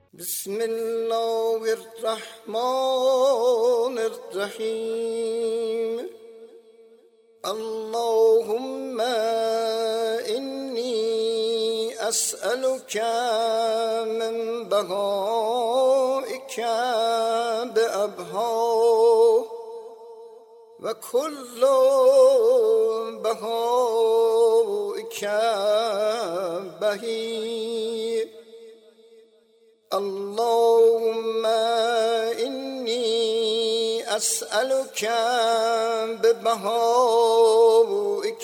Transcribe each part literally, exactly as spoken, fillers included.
بسم الله الرحمن الرحیم. اللهم إني أسألك من بهائك بأبها وكل بهائك بهي. اللهم إني أسألك ببهائك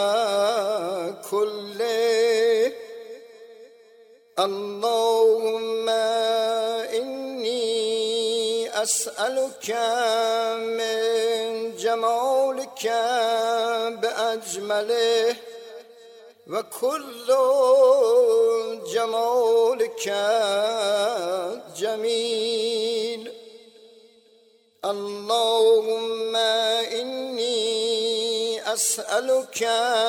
كله. اللهم إني أسألك من جمالك بأجمله وكل جمالك جميل. اللهم إني أسألك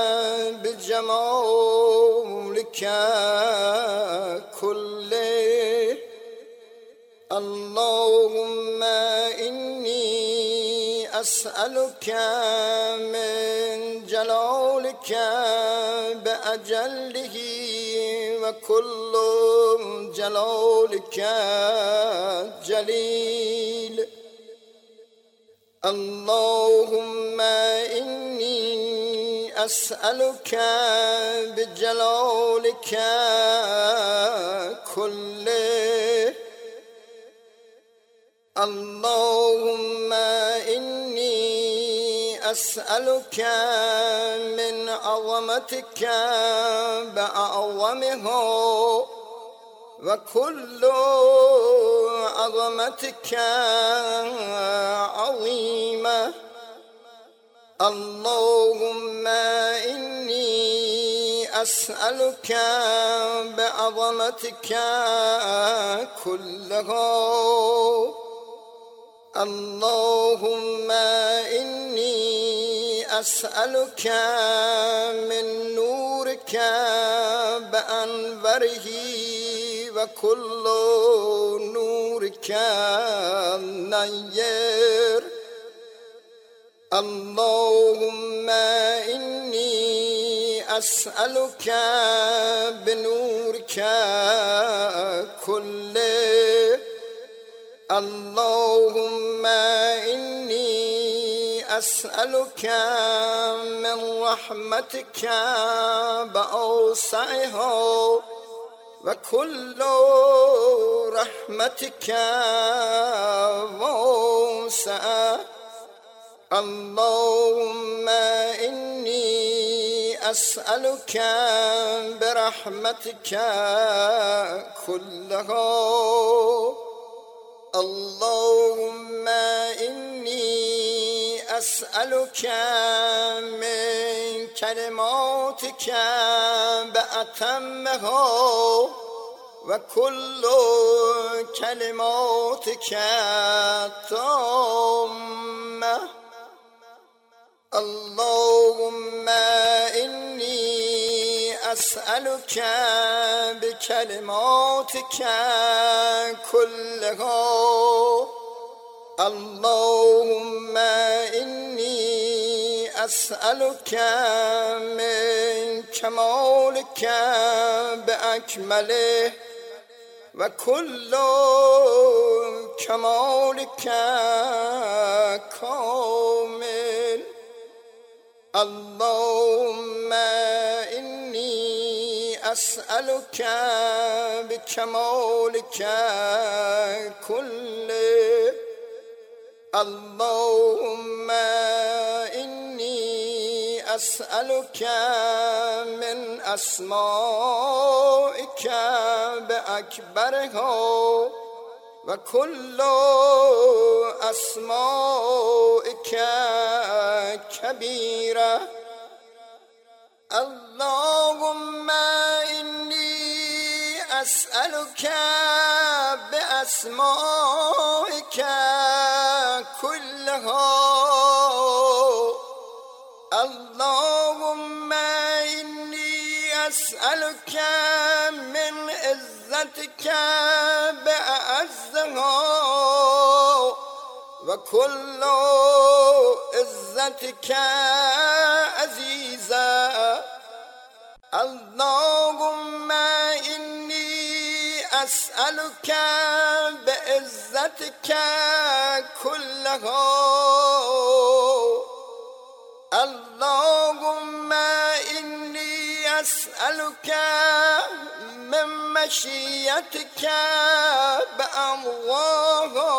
بجمالك كله. اللهم إني أسألك من جلالك بأجله وكل جلالك جليل. اللهم إني أسألك بجلالك كله. اللهم إني أسألك من عظمتك بأعظمها وكل عظمتك عظيمة. اللهم إني أسألك بعظمتك كلها. اللهم إني أسألك من نورك بأنوره وكل نورك نير. اللهم إني أسألك بنورك كله. اللهم إني أسألك من رحمتك بأوسعها وكل رحمتك واسعة. اللهم إني أسألك برحمتك كلها. اللهم إني أسألك من كلماتك بأتمها وكل كلماتك تامة. اللهم إني أسألك بكلماتك كلها. اللهم إني أسألك من كمالك بأكمله وكل كمالك كامل. اللهم إني أسألك بكمالك كله. اللهم إني أسألك من أسمائك بأكبرها وكل أسمائك كبيرة. اللهم إني أسألك بأسمائك كلها. اللهم إني أسألك من عزتك بعزتك بأعزها وكل عزتك عزيزا اللهم إني أسألك بعزتك كلها اللهم إني أسألك من مشيتك بأمرها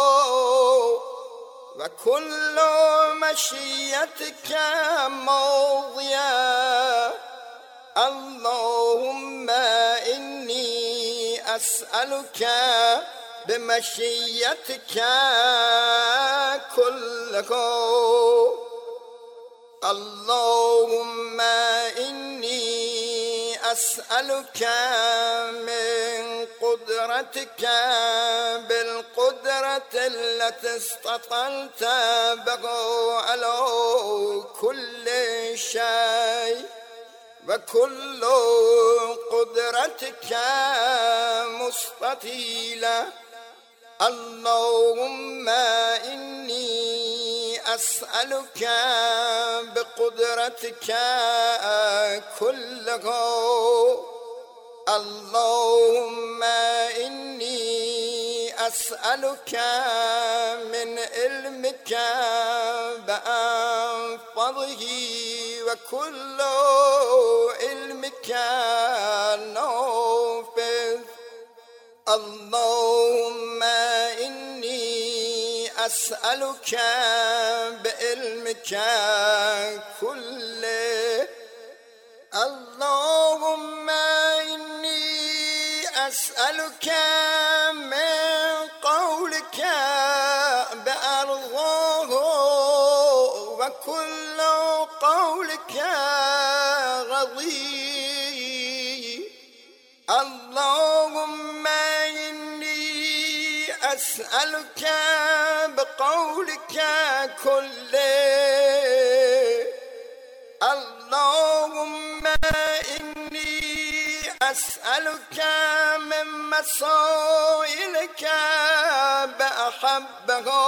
وكل مشيتك موضيا اللهم إني أسألك بمشيتك كلها اللهم إني أسألك من قدرتك بالقدرة التي استطعت بها على كل شيء وكل قدرتك مستطيلة اللهم إني أسألك بقدرتك كلها اللهم إني أسألك من علمك بأنفضه وكل علمك نافذ اللهم إني أسألك بعلمك كله اللهم إني أسألك من قولك بأرضاه وكل قولك رضي اللهم إني أسألك بقولك كله اللهم إني أسألك من مسائلك بأحبها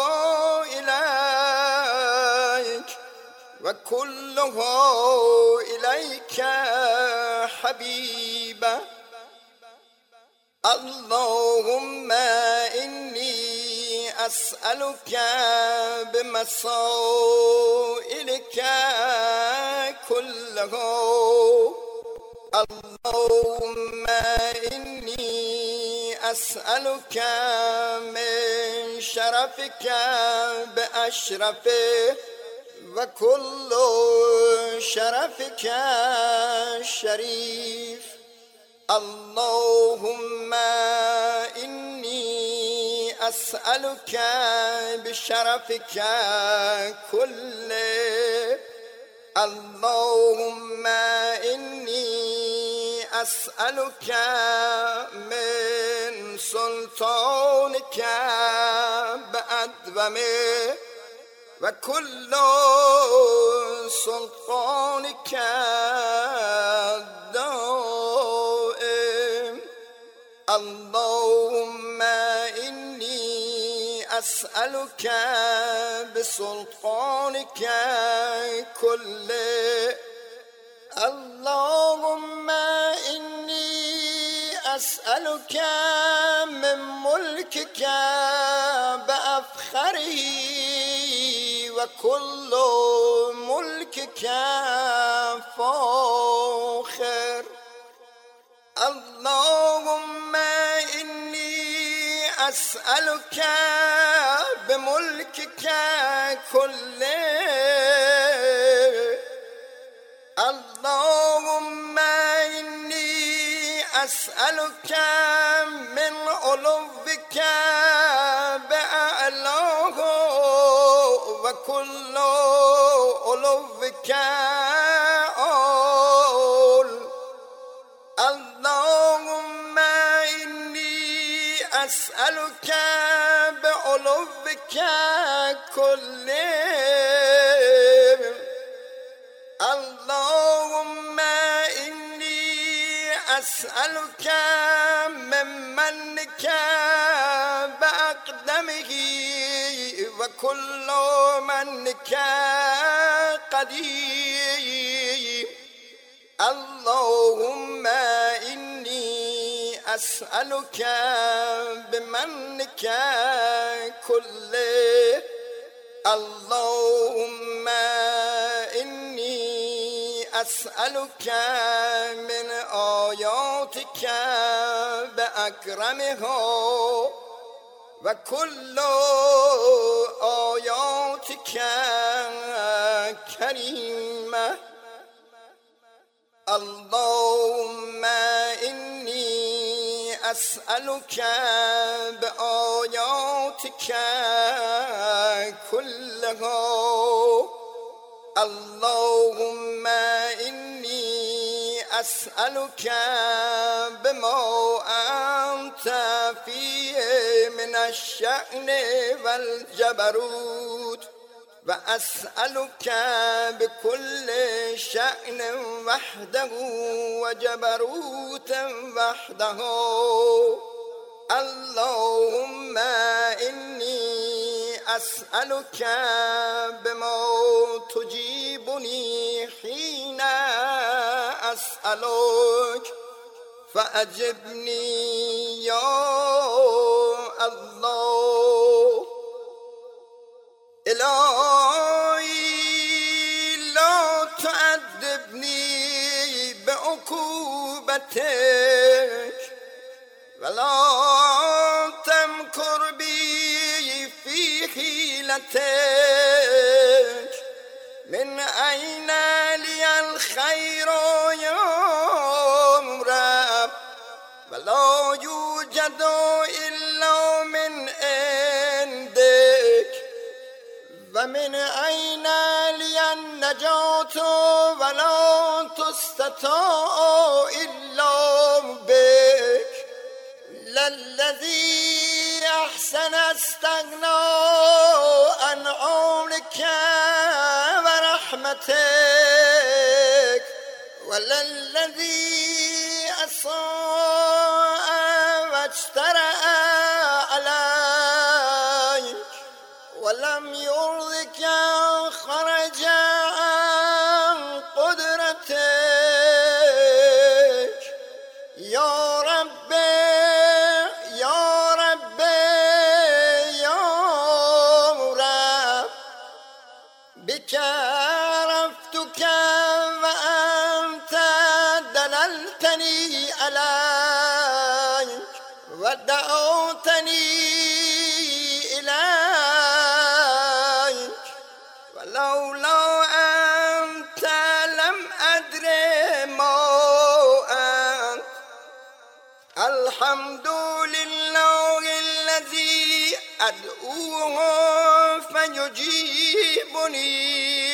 إليك وكلها إليك حبيبة اللهم إني أسألك بمسائلك كلها اللهم إني أسألك من شرفك بأشرفه وكل شرفك شريف اللهم إني أسألك بشرفك كله اللهم إني أسألك من سلطانك بأدومه وكل سلطانك دائم اللهم إني أسألك بسلطانك كله اللهم إني أسألك من ملكك بأفخره وكل ملكك فاخر اللهم إني أسألك بملكك كله اللهم إني أسألك من علوك بأعلاه وكل علوك أول اللهم إني أسألك بعلوك كله اللهم إني أسألك من منك بأقدمه وكل منك قديم. اللهم إني أسألك بمنك كله. اللهم إني أسألك من آياتك بأكرمها وكل آياتك كريمة. اللهم إني أسألك بآياتك كلها. اللهم إني أسألك بما أنت فيه من الشأن والجبروت، وأسألك بكل شأن وحده وجبروت وحده. اللهم إني أسألك بما تجيبني حين أسألك فأجبني يا الله. إلهي لا تعذبني بعقوبتك ولا تمكر بي في حيلتك. من أين لي الخير يا رب ولا يوجد إلا من عندك. ومن أين لي النجاة ولا تستطاع إلا بك. للذي أحسن استغنى عن عونك ورحمتك، وللذي أساء واجترأ عليك ولم يرضك خرج عن قدرتك. يا ربي يا ربي يا رب، بك عرفتك وأنت دللتني عليك ودعوتني إليك. ولولا أنت لم أدر ما أنت. الحمد لله الذي أدعوه فيجيبني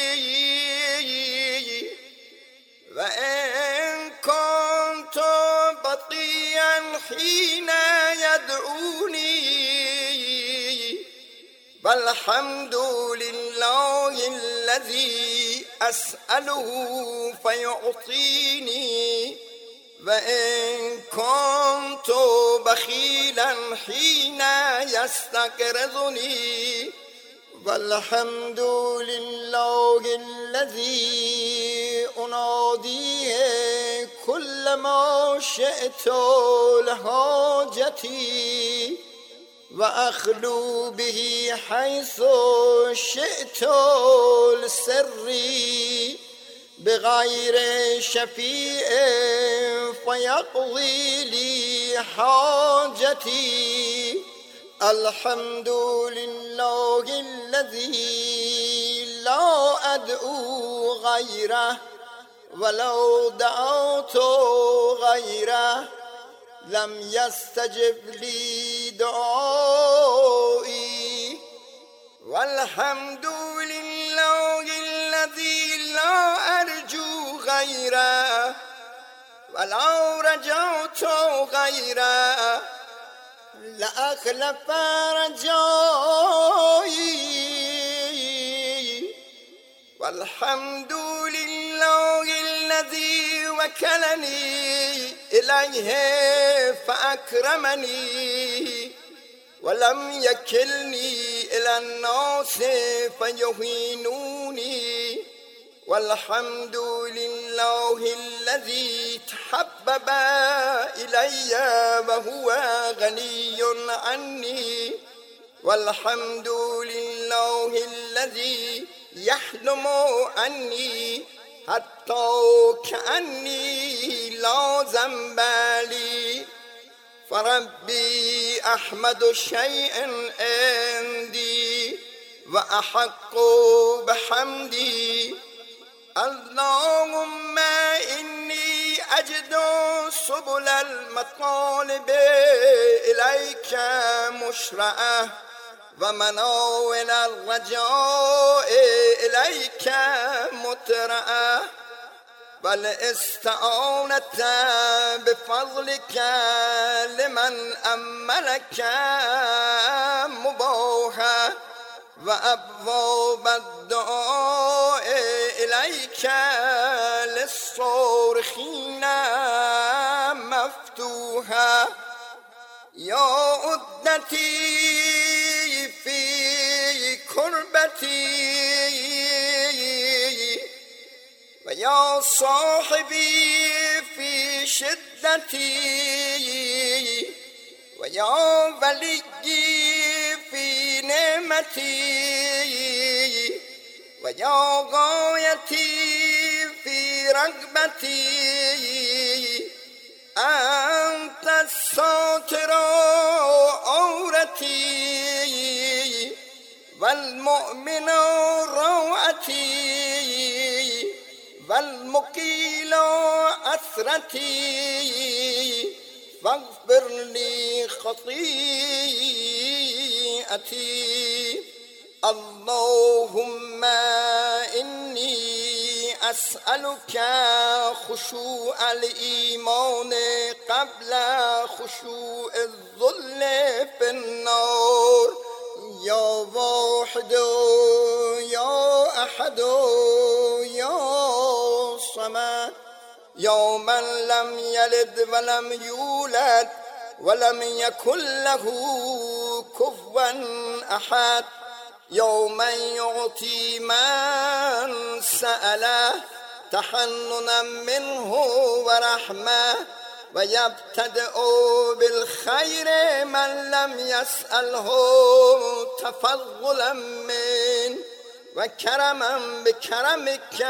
وإن كنت بطيئا حين يدعوني. والحمد لله الذي أسأله فيعطيني وإن كنت بخيلا حين يستقرضني. والحمد لله الذي أناديه كلما شئت لحاجتي وأخلو به حيث شئت لسري بغير شفيع فيقضي لي حاجتي. الحمد لله الذي لا أدعو غيره ولو دعوت غيره لم يستجب لي دعائي. والحمد لله الذي لا أرجو غيره ولو رجوت غيره لأخلف رجائي. والحمد لله لله الذي وكلني إليه فأكرمني ولم يكلني إلى الناس فيهينوني والحمد لله الذي تحبب إلي وهو غني عني والحمد لله الذي يحلم عني حتى كأني لا ذنب لي فربي أحمد شيء عندي وأحق بحمدي اللهم إني أجد سبل المطالب إليك مشرعة ومناول الرجاء إليك مترعة والاستعانة بفضلك لمن أملك مباحا وأبواب الدعاء إليك للصارخين مفتوحا يا عدتي في كربتي ويا صاحبي في شدتي ويا ولي في نعمتي ويا غايتي في رغبتي أنت الساتر عورتي والمؤمن روعتي والمقيل أسرتي فاغفر لي خطيئتي اللهم إني أسألك خشوع الإيمان قبل خشوع الذل في النار يا واحد يا أحد يا صمد يا من لم يلد ولم يولد ولم يكن له كفوا أحد يا من يعطي من سأله تحننا منه ورحمة ويبتدئ بالخير من لم يسأله تفضلا منه وكرما بكرمك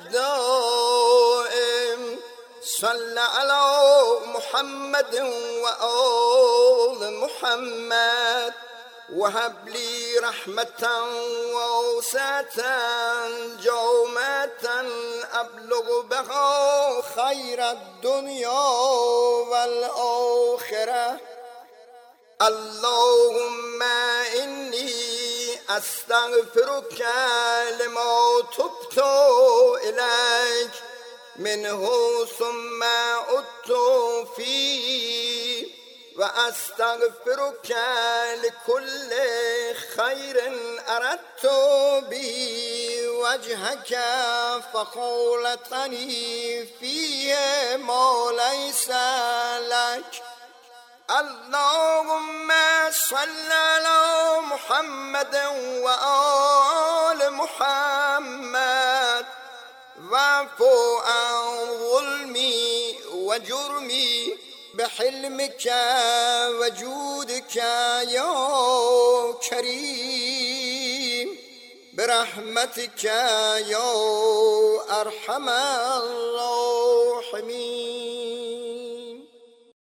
الدائم صل على محمد وآل محمد وهب لي رحمة واسعة جامعة أبلغ بها خير الدنيا والآخرة اللهم إني أستغفرك لما تبت إليك منه ثم عدت فيه وأستغفرك لكل خير أردت به وجهك فخولتني فيه ما ليس لك اللهم صل على محمد وآل محمد واعف عن ظلمي وجرمي بحلمك وجودك يا كريم برحمتك يا أرحم الراحمين.